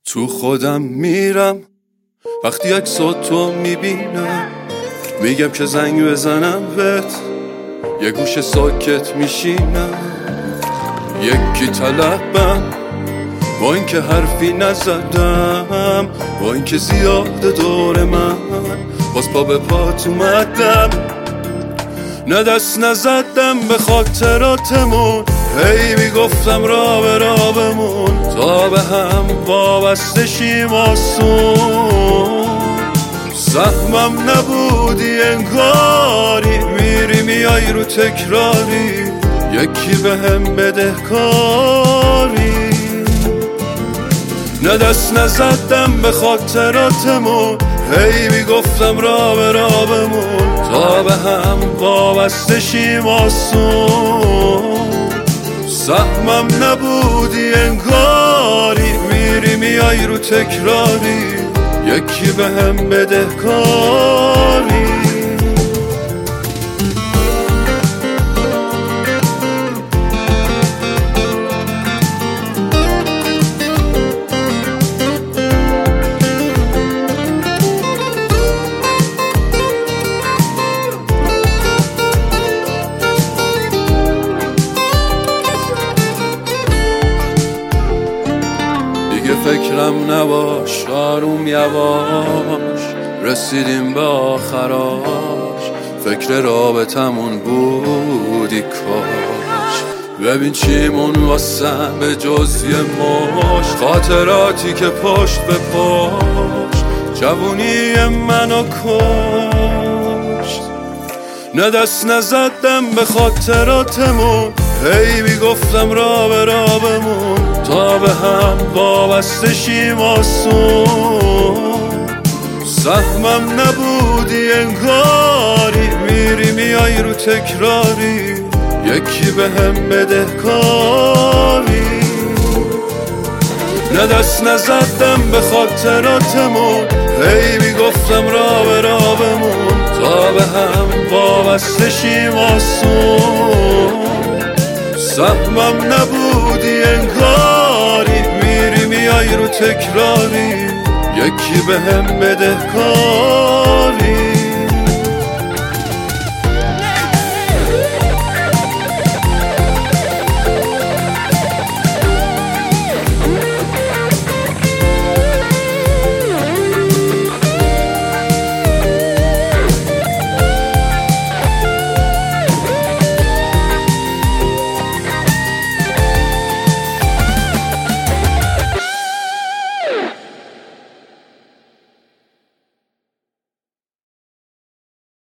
تو خودم میرم وقتی عکساتو میبینم، میگم که زنگ بزنم بهت، یه گوشه ساکت میشینم، یکی طلبم با اینکه حرفی نزدم، با اینکه زیاد دور من باز پا به پات اومدم، نه دست نزدم به خاطراتمون، هی میگفتم را به را بمون تا به هم وابسته شیم آسون. سهمم نبودی انگاری، میری میای رو تکراری، یکی به هم بدهکاری، نه دست نزدم به خاطراتمون، هی میگفتم را به را بمون تا به هم وابسته شیم آسون. سهمم نبودی انگاری، میری میای رو تکراری، یکی به هم بدهکاری. دیگه فکرم نباش، آروم یواش، رسیدیم به آخراش، فکر رابطمون بودی کاش. ببین چیمون واسم به جز یه مشت، خاطراتی که پشت به پشت جوونی منو کشت، نه دست نزدم به خاطراتمون، هی میگفتم را به را بمون تا به هم وابسته شیم آسون. سهمم نبودی انگاری، میری میای رو تکراری، یکی به هم بدهکاری، نه دست نزدم به خاطراتمون، هی میگفتم را به را بمون تا به هم وابسته شیم آسون. سهمم نبودی انگاری، میری میای رو تکراری، یکی به هم بدهکاری.